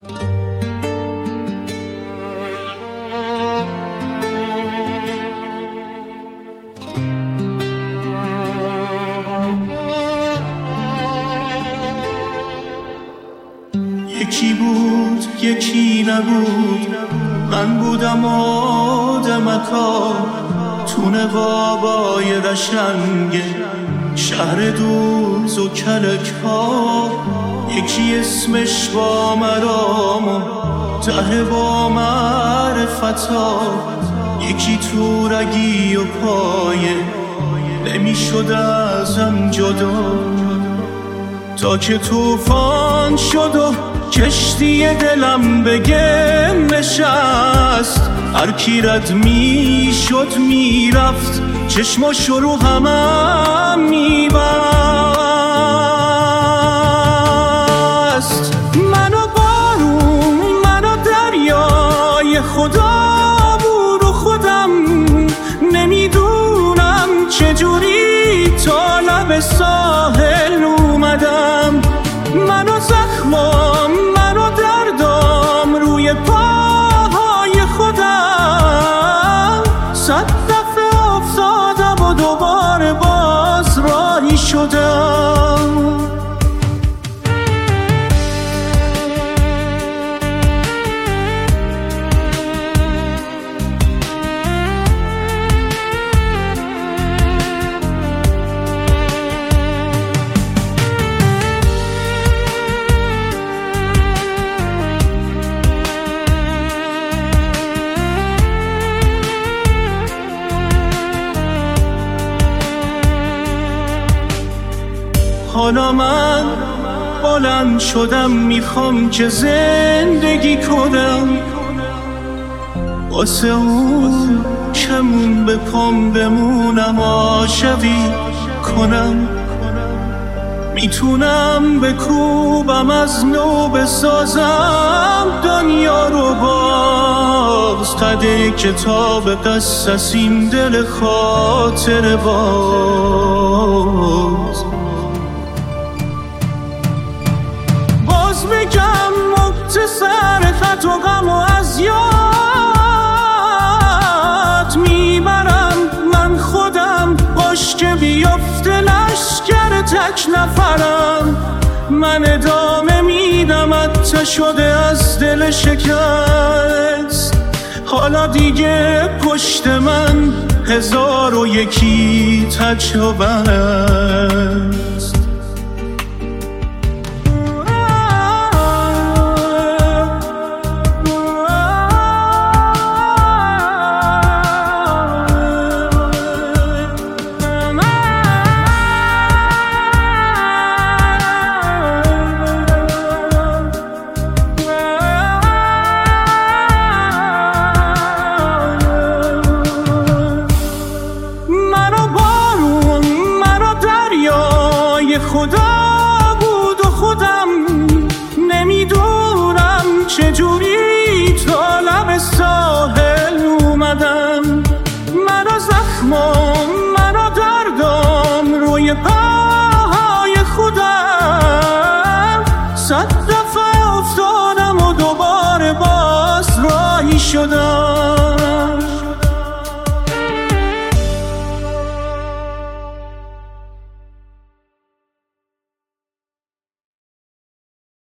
یکی بود یکی نبود، من بودم آدمکا تو نقابای قشنگ شهر دوز و کلک ها. یکی اسمش با مرام و ته با معرفتا، یکی تو رگی و پایه نمیشد ازم جدا، تا که توفان شد و کشتی دلم به گل نشست. هر کی رد میشد میرفت، چشماشو رو همم میبست. منو بارون منو دریای خدا بود و خودم نمیدونم چجوری تا لب ساحل اومدم. منو زخمام منو دردام روی پاهای خودم، 100 دفعه افتادم و دوباره باز راهی شدم. حالا من بلند شدم، میخوام که زندگی کنم، واسه اون کمون به پام بمونم، عاشقی کنم. میتونم بکوبم از نو بسازم دنیا رو باز، قده کتاب قصصیم دل خاطر باز. بگم مختصر خط و غم و از یاد میبرم من خودم، باش که بیفته لشکر تک نفرم. من ادامه میدم، حتی شده از دل شکست. حالا دیگه پشت من 1001 تجربه است. خدا بود و خودم نمیدونم چجوری تا لب ساحل اومدم. منو زخمام منو دردام روی پاهای خودم، 100 دفعه افتادم و دوباره باز راهی شدم.